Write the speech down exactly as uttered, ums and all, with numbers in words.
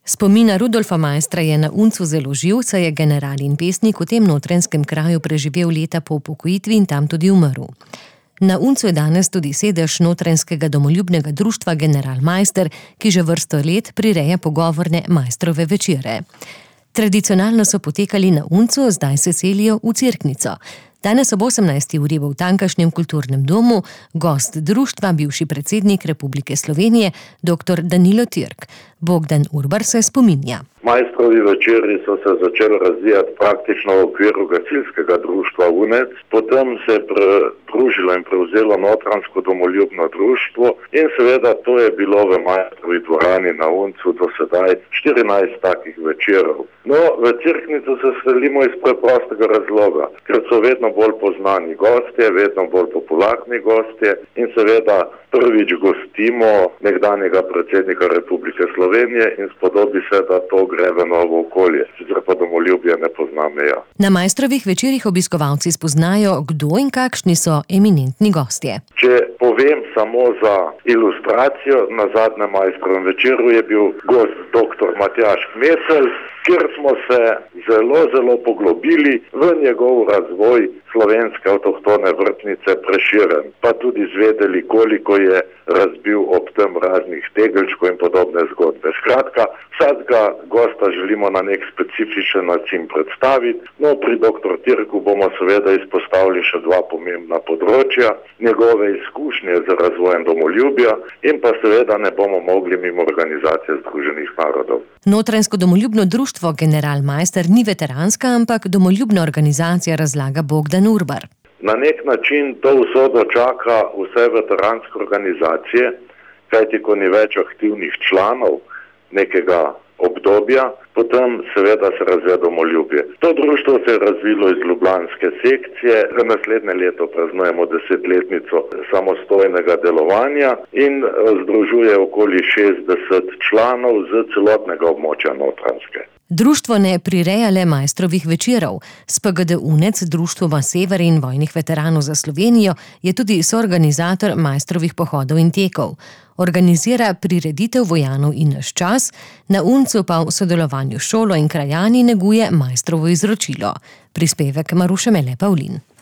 Spomina Rudolfa Maistra je na Uncu zelo živ, saj je general in pesnik v tem notranjskem kraju preživel leta po upokojitvi in tam tudi umrl. Na Uncu je danes tudi sedež notranjskega domoljubnega društva General Maister, ki že vrsto let prireja pogovorne Maistrove večere. Tradicionalno so potekali na Uncu, zdaj se selijo v Cerknico. Danes ob osemnajsti uri bo v tamkajšnjem kulturnem domu gost društva, bivši predsednik Republike Slovenije, doktor Danilo Türk. Bogdan Urbar se spominja. Maistrovi večeri so se začeli razvijati praktično v okviru gasilskega društva UNEC, potem se je pridružilo in prevzelo notranjsko domoljubno društvo in seveda to je bilo v Maistrovi dvorani na Uncu do sedaj štirinajst takih večerov. No, v Cerknico se selimo iz preprostega razloga, ker so vedno bolj poznani gostje, vedno bolj popularni gostje in seveda prvič gostimo nekdanjega predsednika Republike Slovenije in spodobi se, da to gre v novo okolje, sicer pa domoljubje ne pozna meja. Na Maistrovih večerih obiskovalci spoznajo, kdo in kakšni so eminentni gostje. Če povem samo za ilustracijo, na zadnjem Maistrovem večeru je bil gost doktor Matjaž Kmecelj, kjer smo se zelo, zelo poglobili v njegov razvoj slovenske avtohtone vrtnice Prešeren, pa tudi izvedeli, koliko je razbil ob tem raznih tegeljčkov in podobne zgodbe. Skratka, vsakega gosta želimo na nek specifičen način predstaviti. No, pri doktor Türku bomo seveda izpostavili še dva pomembna področja, njegove izkušnje z razvojem domoljubja in pa seveda ne bomo mogli mimo Organizacije združenih narodov. Notranjsko domoljubno društvo General Maister ni veteranska, ampak domoljubna organizacija, razlaga Bogdan Urbar. Na nek način to usodo čaka vse veteranske organizacije, kajti ko ni več aktivnih članov nekega obdobja, potem seveda se razvija domoljubje. To društvo se je razvilo iz ljubljanske sekcije, za naslednje leto praznujemo desetletnico samostojnega delovanja in združuje okoli šestdeset članov z celotnega območja Notranjske. Društvo ne prireja le Maistrovih večerov. S P G D UNEC, Društva Sever in vojnih veteranov za Slovenijo, je tudi soorganizator Maistrovih pohodov in tekov. Organizira prireditev Vojanov in naš čas, na Uncu pa v sodelovanju s šolo in krajani neguje Maistrovo izročilo. Prispevek Maruše Mele Pavlin.